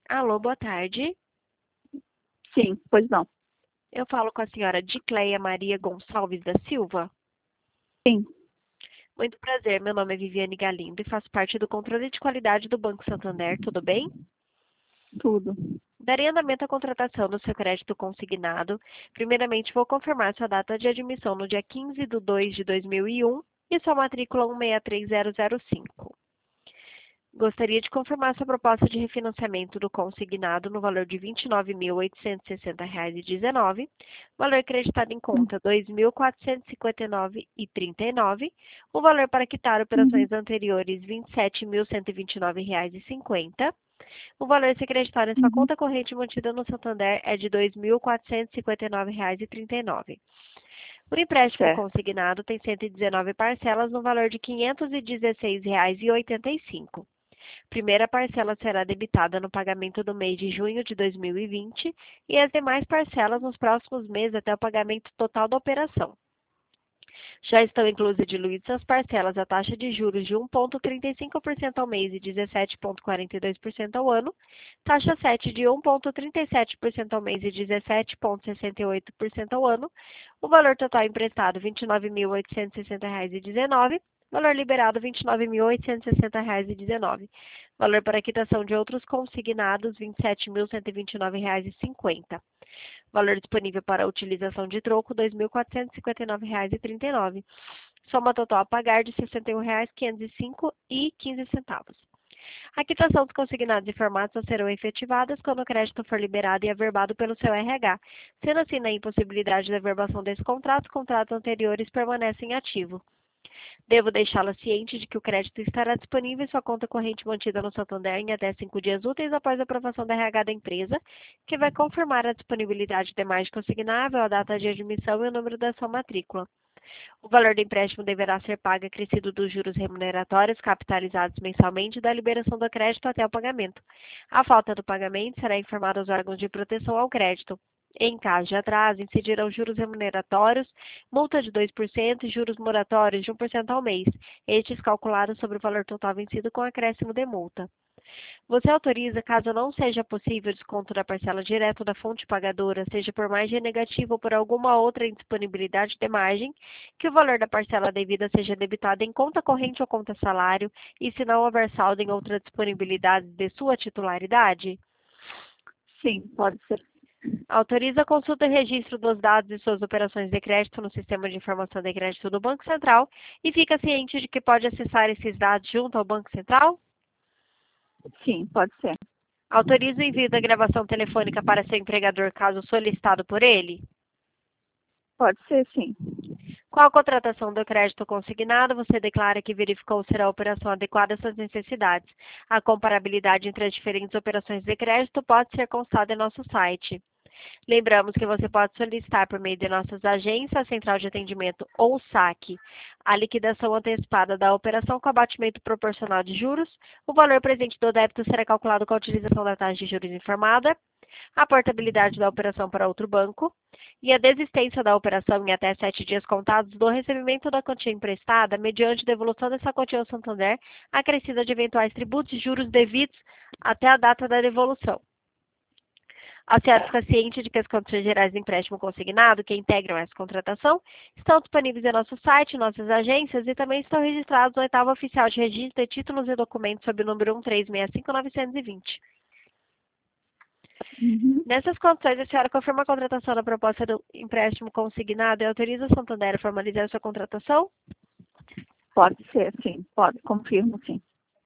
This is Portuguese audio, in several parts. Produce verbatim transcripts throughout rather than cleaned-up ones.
Alô, boa tarde. Sim, pois não. Eu falo com a senhora Dicleia Maria Gonçalves da Silva. Sim, Muito prazer, meu nome é Viviane Galindo e faço parte do controle de qualidade do Banco Santander, tudo bem? tudo. Darei andamento à contratação do seu crédito consignado. Primeiramente, vou confirmar sua data de admissão no dia quinze de dois de dois mil e um e sua matrícula um seis três zero zero cinco. Gostaria de confirmar sua proposta de refinanciamento do consignado no valor de vinte e nove mil oitocentos e sessenta reais e dezenove, valor acreditado em conta dois mil quatrocentos e cinquenta e nove reais e trinta e nove, o valor para quitar operações anteriores vinte e sete mil cento e vinte e nove reais e cinquenta. O valor a ser acreditado em sua Uhum. conta corrente mantida no Santander é de dois mil quatrocentos e cinquenta e nove reais e trinta e nove. O empréstimo Certo. consignado tem cento e dezenove parcelas no valor de quinhentos e dezesseis reais e oitenta e cinco. Primeira parcela será debitada no pagamento do mês de junho de dois mil e vinte e as demais parcelas nos próximos meses até o pagamento total da operação. Já estão inclusas e diluídas as parcelas a taxa de juros de um vírgula trinta e cinco por cento ao mês e dezessete vírgula quarenta e dois por cento ao ano, taxa sete de um vírgula trinta e sete por cento ao mês e dezessete vírgula sessenta e oito por cento ao ano, o valor total emprestado vinte e nove mil oitocentos e sessenta reais e dezenove, valor liberado vinte e nove mil oitocentos e sessenta reais e dezenove, valor para quitação de outros consignados vinte e sete mil cento e vinte e nove reais e cinquenta. Valor disponível para utilização de troco, dois mil quatrocentos e cinquenta e nove reais e trinta e nove. Soma total a pagar de sessenta e um reais quinhentos e cinco reais e quinze centavos. A quitação dos consignados e formatos só serão efetivadas quando o crédito for liberado e averbado pelo seu R H. Sendo assim, na impossibilidade de averbação desse contrato, os contratos anteriores permanecem ativos. Devo deixá-la ciente de que o crédito estará disponível em sua conta corrente mantida no Santander em até cinco dias úteis após a aprovação da R H da empresa, que vai confirmar a disponibilidade de margem consignável, a data de admissão e o número da sua matrícula. O valor do empréstimo deverá ser pago acrescido dos juros remuneratórios capitalizados mensalmente da liberação do crédito até o pagamento. A falta do pagamento será informada aos órgãos de proteção ao crédito. Em caso de atraso, incidirão juros remuneratórios, multa de dois por cento e juros moratórios de um por cento ao mês, estes calculados sobre o valor total vencido com acréscimo de multa. Você autoriza, caso não seja possível o desconto da parcela direto da fonte pagadora, seja por margem negativa ou por alguma outra indisponibilidade de margem, que o valor da parcela devida seja debitado em conta corrente ou conta salário, e se não houver saldo em outra disponibilidade de sua titularidade? Sim, pode ser. Autoriza a consulta e registro dos dados de suas operações de crédito no Sistema de Informação de Crédito do Banco Central e fica ciente de que pode acessar esses dados junto ao Banco Central? Sim, pode ser. Autoriza o envio da gravação telefônica para seu empregador caso solicitado por ele? Pode ser, sim. Com a contratação do crédito consignado, você declara que verificou ser a operação adequada às suas necessidades. A comparabilidade entre as diferentes operações de crédito pode ser constada em nosso site. Lembramos que você pode solicitar por meio de nossas agências, Central de Atendimento ou saque, a liquidação antecipada da operação com abatimento proporcional de juros. O valor presente do débito será calculado com a utilização da taxa de juros informada, a portabilidade da operação para outro banco e a desistência da operação em até sete dias contados do recebimento da quantia emprestada mediante devolução dessa quantia ao Santander, acrescida de eventuais tributos e juros devidos até a data da devolução. A senhora fica ciente de que as condições gerais do empréstimo consignado, que integram essa contratação, estão disponíveis em nosso site, em nossas agências e também estão registrados no oitavo oficial de registro de títulos e documentos sob o número um três seis cinco nove dois zero. Uhum. Nessas condições, a senhora confirma a contratação da proposta do empréstimo consignado e autoriza o Santander a formalizar sua contratação? Pode ser, sim. Pode, confirmo, sim.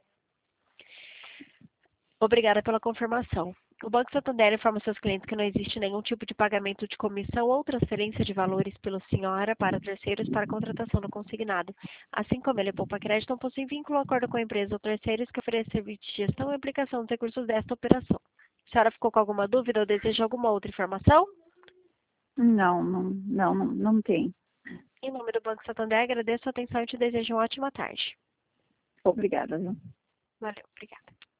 Obrigada pela confirmação. O Banco Santander informa seus clientes que não existe nenhum tipo de pagamento de comissão ou transferência de valores pela senhora para terceiros para a contratação do consignado. Assim como ele poupa crédito, não possui vínculo ou acordo com a empresa ou terceiros que ofereça serviço de gestão e aplicação dos recursos desta operação. A senhora ficou com alguma dúvida ou deseja alguma outra informação? Não, não, não, não, não tem. Em nome do Banco Santander, agradeço a atenção e te desejo uma ótima tarde. Obrigada, viu? Valeu, obrigada.